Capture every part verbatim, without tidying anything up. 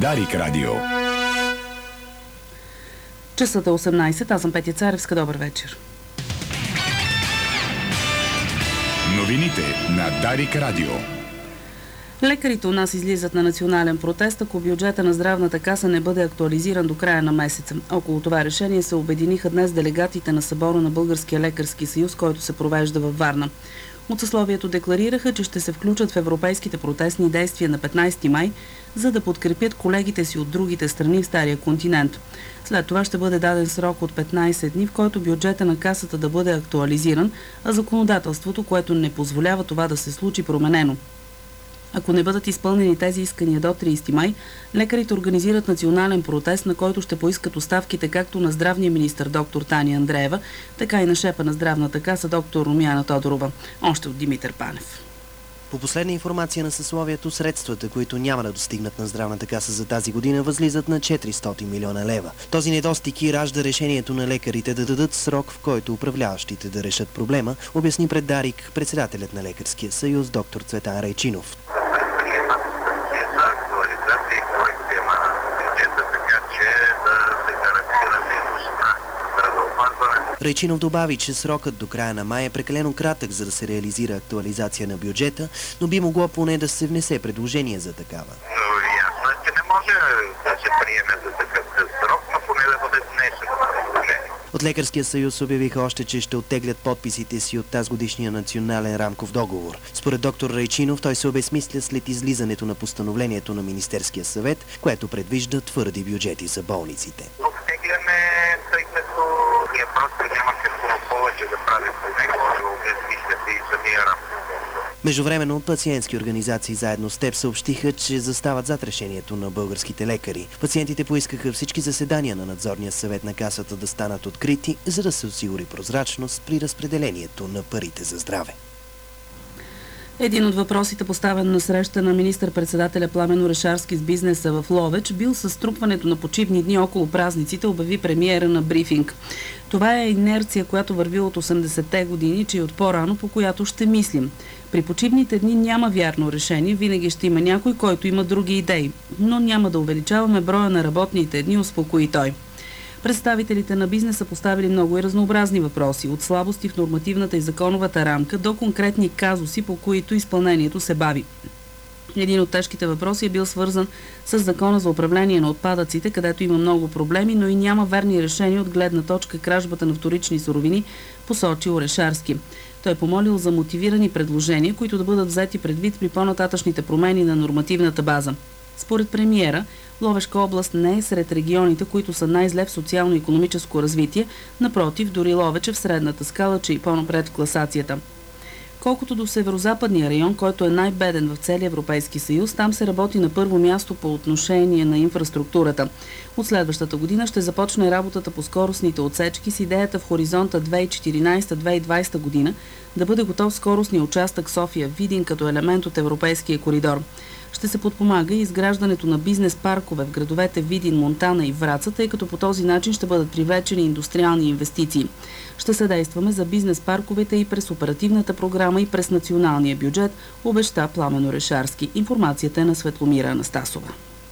Дарик радио. Часът е осемнайсет, аз съм Петя Царевска. Добър вечер. Новините на Дарик радио. Лекарите у нас излизат на национален протест, ако бюджета на здравната каса не бъде актуализиран до края на месеца. Около това решение се обединиха днес делегатите на събора на Българския лекарски съюз, който се провежда във Варна. От съсловието декларираха, че ще се включат в европейските протестни действия на петнайсети май, за да подкрепят колегите си от другите страни в Стария континент. След това ще бъде даден срок от петнайсет дни, в който бюджета на касата да бъде актуализиран, а законодателството, което не позволява това да се случи, променено. Ако не бъдат изпълнени тези искания до трийсети май, лекарите организират национален протест, на който ще поискат оставките както на здравния министър доктор Таня Андреева, така и на шефа на здравната каса доктор Румяна Тодорова. Още от Димитър Панев. По последна информация на съсловието, средствата, които няма да достигнат на здравната каса за тази година, възлизат на четиристотин милиона лева. Този недостиг и ражда решението на лекарите да дадат срок, в който управляващите да решат проблема, обясни пред Дарик председателят на Лекарския съюз доктор Цветан Райчинов. Райчинов добави, че срокът до края на май е прекалено кратък, за да се реализира актуализация на бюджета, но би могло поне да се внесе предложение за такава. Но ясно е, че не може да се приеме за такъв срок, но поне да бъде внесено предложение. От Лекарския съюз обявиха още, че ще оттеглят подписите си от тазгодишния национален рамков договор. Според доктор Райчинов, той се обезмисля след излизането на постановлението на Министерския съвет, което предвижда твърди бюджети за болниците. Оттегляме, тъй като ние просто няма какво повече да правим по него, да обезмисляте и самия рамков. Междувременно пациентски организации заедно с теб съобщиха, че застават зад решението на българските лекари. Пациентите поискаха всички заседания на надзорния съвет на касата да станат открити, за да се осигури прозрачност при разпределението на парите за здраве. Един от въпросите, поставен на среща на министър-председателя Пламен Орешарски с бизнеса в Ловеч, бил със струпването на почивни дни около празниците, обяви премиера на брифинг. Това е инерция, която върви от осемдесетте години, че и от по-рано, по която ще мислим. При почивните дни няма вярно решение, винаги ще има някой, който има други идеи, но няма да увеличаваме броя на работните дни, успокои той. Представителите на бизнеса поставили много и разнообразни въпроси, от слабости в нормативната и законовата рамка до конкретни казуси, по които изпълнението се бави. Един от тежките въпроси е бил свързан с закона за управление на отпадъците, където има много проблеми, но и няма верни решения от гледна точка кражбата на вторични суровини, посочи Орешарски. Той помолил за мотивирани предложения, които да бъдат взети предвид при по-нататъчните промени на нормативната база. Според премиера, Ловешка област не е сред регионите, които са най-зле в социално-икономическо развитие, напротив, дори Ловеч е в средната скала, че и по-напред в класацията. Колкото до северо-западния район, който е най-беден в целия Европейски съюз, там се работи на първо място по отношение на инфраструктурата. От следващата година ще започне работата по скоростните отсечки с идеята в хоризонта две хиляди и четиринайсета - две хиляди и двайсета година да бъде готов скоростния участък София-Видин като елемент от Европейския коридор. Ще се подпомага и изграждането на бизнес паркове в градовете Видин, Монтана и Враца, тъй като по този начин ще бъдат привлечени индустриални инвестиции. Ще съдействаме за бизнес парковете и през оперативната програма, и през националния бюджет, обеща Пламен Орешарски. Информацията е на Светломира Анастасова.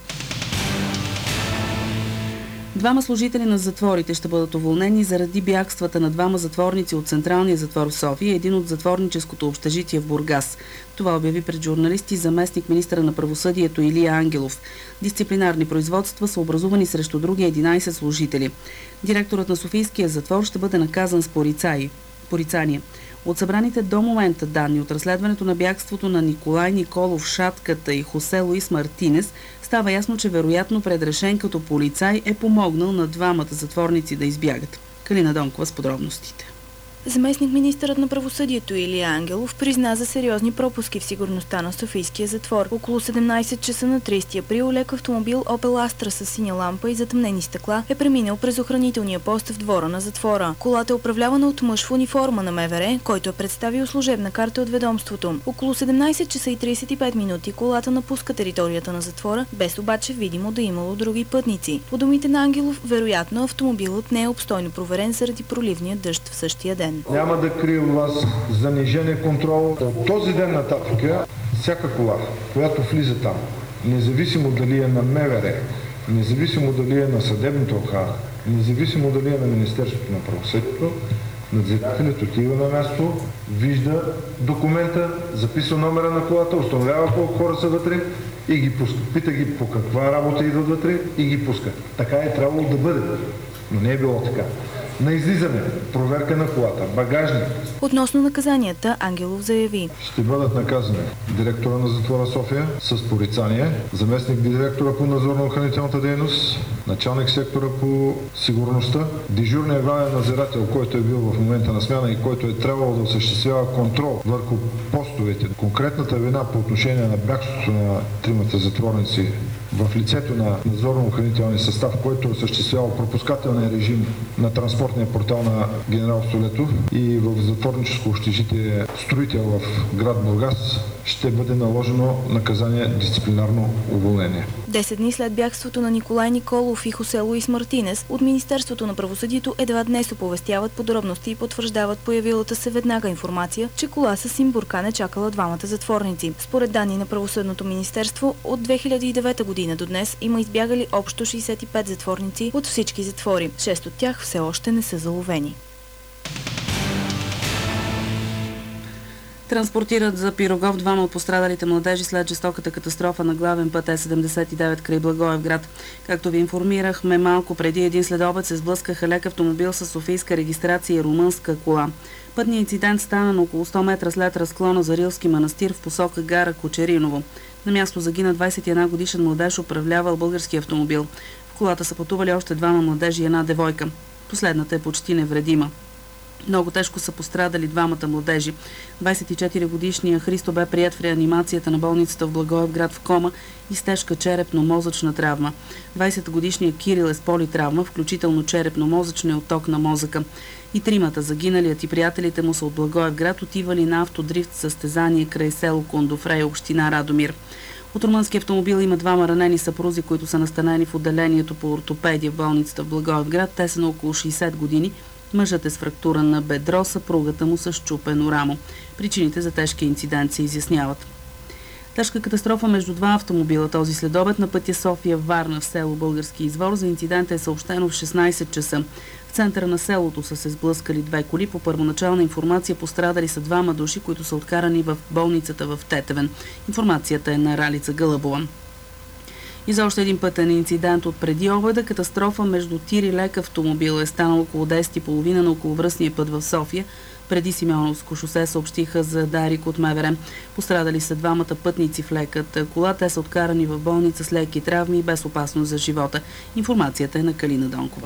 Двама служители на затворите ще бъдат уволнени заради бягствата на двама затворници от Централния затвор в София и един от затворническото общежитие в Бургас. Това обяви пред журналисти заместник министъра на правосъдието Илия Ангелов. Дисциплинарни производства са образувани срещу други единайсет служители. Директорът на Софийския затвор ще бъде наказан с порицание. От събраните до момента данни от разследването на бягството на Николай Николов Шатката и Хосе Луис Мартинес, става ясно, че вероятно предрешен като полицай е помогнал на двамата затворници да избягат. Калина Донкова с подробностите. Заместник-министърът на правосъдието Илия Ангелов призна за сериозни пропуски в сигурността на Софийския затвор. Около седемнайсет часа на трийсети април лек автомобил Opel Astra с синя лампа и затъмнени стъкла е преминал през охранителния пост в двора на затвора. Колата е управлявана от мъж в униформа на МВР, който е представил служебна карта от ведомството. Около седемнайсет часа и трийсет и пет минути колата напуска територията на затвора, без обаче видимо да имало други пътници. По думите на Ангелов, вероятно автомобилът не е обстойно проверен заради проливния дъжд в същия ден. Няма да крия от вас занижен контрол. От този ден нататък всяка кола, която влиза там независимо дали е на МВР, независимо дали е на съдебната охрана, независимо дали е на Министерството на правосъдието, надзирателят отива на място, вижда документа, записва номера на колата, установява колко хора са вътре и ги пуска. Пита ги по каква работа идват вътре и ги пуска. Така е трябвало да бъде, но не е било така. На излизане, проверка на колата, багажник. Относно наказанията, Ангелов заяви: ще бъдат наказани директора на затвора София с порицание, заместник директора по надзорно-охранителната дейност, началник сектора по сигурността, дежурният главен надзирател, който е бил в момента на смяна и който е трябвало да осъществява контрол върху постовете. Конкретната вина по отношение на бягството на тримата затворници в лицето на надзорно-охранителния състав, който е осъществявал пропускателния режим на транспортния портал на генерал Столетов и в затворническо общежитие строител в град Бургас, ще бъде наложено наказание дисциплинарно уволнение. Десет дни след бягството на Николай Николов и Хосе Луис Мартинес, от Министерството на правосъдието едва днес оповестяват подробности и потвърждават появилата се веднага информация, че кола с син буркан е чакала двамата затворници. Според данни на Правосъдното министерство, от две хиляди и девета година до днес има избягали общо шейсет и пет затворници от всички затвори. Шест от тях все още не са заловени. Транспортират за Пирогов двама от пострадалите младежи след жестоката катастрофа на главен път Е седемдесет и девет край Благоевград. Както ви информирахме, малко преди един следобед се сблъскаха лек автомобил с софийска регистрация и румънска кола. Пътният инцидент стана на около сто метра след разклона за Рилски манастир в посока гара Кочериново. На място загина двадесет и една годишен младеж, управлявал български автомобил. В колата са пътували още двама младежи и една девойка. Последната е почти невредима. Много тежко са пострадали двамата младежи. двадесет и четири годишният Христо бе приет в реанимацията на болницата в Благоевград в кома и с тежка черепно-мозъчна травма. двадесет годишният Кирил е с политравма, включително черепно-мозъчния отток на мозъка. И тримата, загиналият и приятелите му са от Благоевград, отивали на автодрифт състезание край село Кондофрей, община Радомир. От румънски автомобил има двама ранени съпрузи, които са настанени в отделението по ортопедия в болницата в Благоевград. Те са на около шейсет години. Мъжът е с фрактура на бедро, съпругата му с счупено рамо. Причините за тежкия инцидент се изясняват. Тежка катастрофа между два автомобила този следобед на пътя София-Варна в село Български извор. За инцидента е съобщено в шестнадесет часа. В центъра на селото са се сблъскали две коли. По първоначална информация пострадали са двама души, които са откарани в болницата в Тетевен. Информацията е на Ралица Гълъбова. И за още един пътен инцидент от преди обеда, катастрофа между тир и лек автомобил е станал около десет и тридесет на околовръстния път в София. Преди Симеоновско шосе съобщиха за Дарик от МВР. Пострадали са двамата пътници в леката кола. Те са откарани в болница с леки травми и без опасност за живота. Информацията е на Калина Донкова.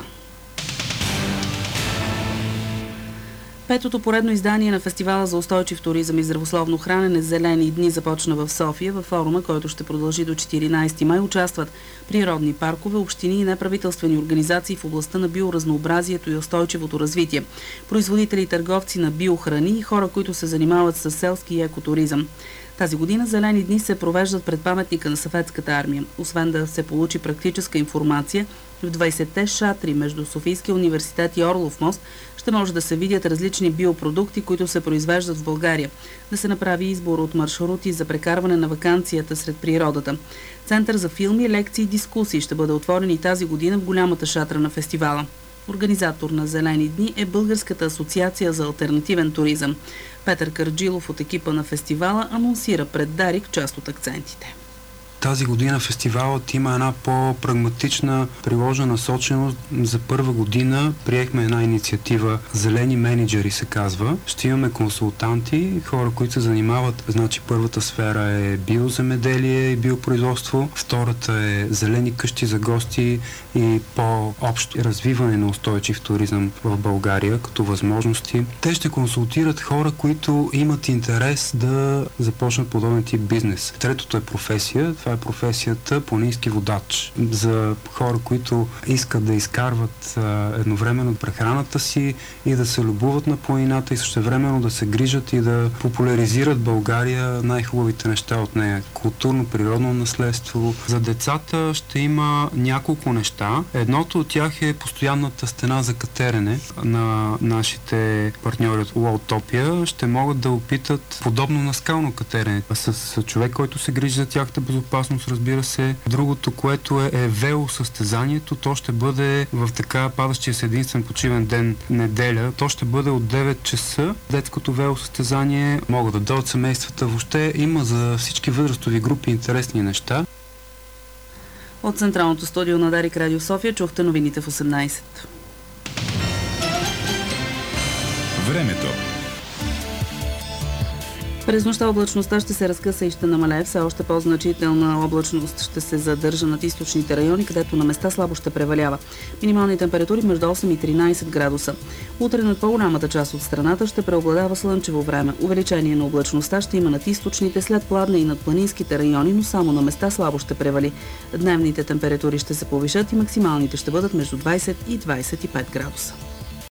Петото поредно издание на Фестивала за устойчив туризъм и здравословно хранене Зелени дни започна в София. Във форума, който ще продължи до четиринадесети май, участват природни паркове, общини и неправителствени организации в областта на биоразнообразието и устойчивото развитие, производители и търговци на биохрани и хора, които се занимават с селски и екотуризъм. Тази година Зелени дни се провеждат пред паметника на Съветската армия. Освен да се получи практическа информация, в двадесетте шатри между Софийския университет и Орлов мост ще може да се видят различни биопродукти, които се произвеждат в България. Да се направи избор от маршрути за прекарване на ваканцията сред природата. Център за филми, лекции и дискусии ще бъде отворен и тази година в голямата шатра на фестивала. Организатор на Зелени дни е Българската асоциация за алтернативен туризъм. Петър Карджилов от екипа на фестивала анонсира пред Дарик част от акцентите. Тази година фестивалът има една по-прагматична приложена насоченост. За първа година приехме една инициатива Зелени менеджери се казва. Ще имаме консултанти, хора, които се занимават. Значи първата сфера е биоземеделие и биопроизводство, втората е зелени къщи за гости и по-общо развиване на устойчив туризъм в България като възможности. Те ще консултират хора, които имат интерес да започнат подобен тип бизнес. Третото е професия. Това е професията планински водач. За хора, които искат да изкарват а, едновременно прехраната си и да се любуват на планината и същевременно да се грижат и да популяризират България най-хубавите неща от нея. Културно, природно наследство. За децата ще има няколко неща. Едното от тях е постоянната стена за катерене на нашите партньори от Уолтопия. Ще могат да опитат подобно на скално катерене с човек, който се грижи за тяхната безопасност, опасност, разбира се. Другото, което е, е велосъстезанието, то ще бъде в така падащия се единствен почивен ден неделя. То ще бъде от девет часа. Детското велосъстезание могат да дойдат семействата. Въобще има за всички възрастови групи интересни неща. От Централното студио на Дарик Радио София чухте новините в осемнайсет. Времето. През нощта облачността ще се разкъса и ще намалее. Все още по-значителна облачност ще се задържа над източните райони, където на места слабо ще превалява. Минимални температури между осем и тринайсет градуса. Утре над по-голямата част от страната ще преобладава слънчево време. Увеличение на облачността ще има над източните, след пладне и над планинските райони, но само на места слабо ще превали. Дневните температури ще се повишат и максималните ще бъдат между двайсет и двайсет и пет градуса.